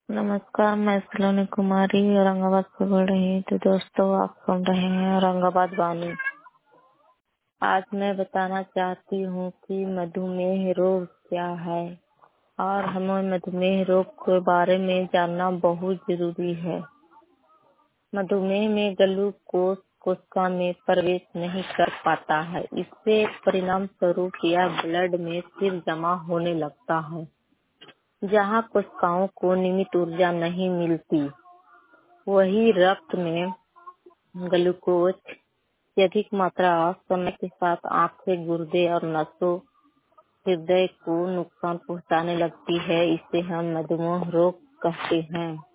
नमस्कार, मैं सलोनी कुमारी औरंगाबाद से बोल रही हूँ। तो दोस्तों, आप सुन रहे हैं औरंगाबाद वाणी। आज मैं बताना चाहती हूँ कि मधुमेह रोग क्या है और हमें मधुमेह रोग के बारे में जानना बहुत जरूरी है। मधुमेह में ग्लूकोज कोशिका में प्रवेश नहीं कर पाता है। इससे परिणाम स्वरूप यह ब्लड में फिर जमा होने लगता है, जहाँ कोशिकाओं को नियमित ऊर्जा नहीं मिलती। वही रक्त में ग्लूकोज की अधिक मात्रा समय के साथ आंखें, गुर्दे और नसों, हृदय को नुकसान पहुंचाने लगती है। इसे हम मधुमेह रोग कहते हैं।